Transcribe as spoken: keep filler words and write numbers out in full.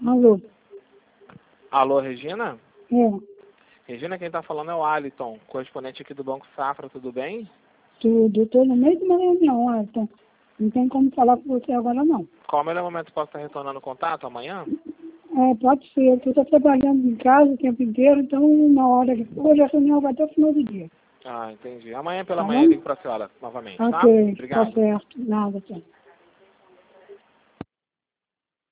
Alô? Alô, Regina? É, Regina, quem está falando é o Aliton, correspondente aqui do Banco Safra, tudo bem? tudo. Eu estou no meio de uma reunião, Arthur. Não tem como falar com você agora, não. Qual o melhor momento que posso estar retornando o contato? Amanhã? É, pode ser. Eu estou trabalhando em casa o tempo inteiro, então uma hora depois a reunião vai até o final do dia. Ah, entendi. Amanhã pela Tá manhã bom? eu ligo para a senhora novamente, tá? Ok, tá Obrigado. certo. Nada, tchau.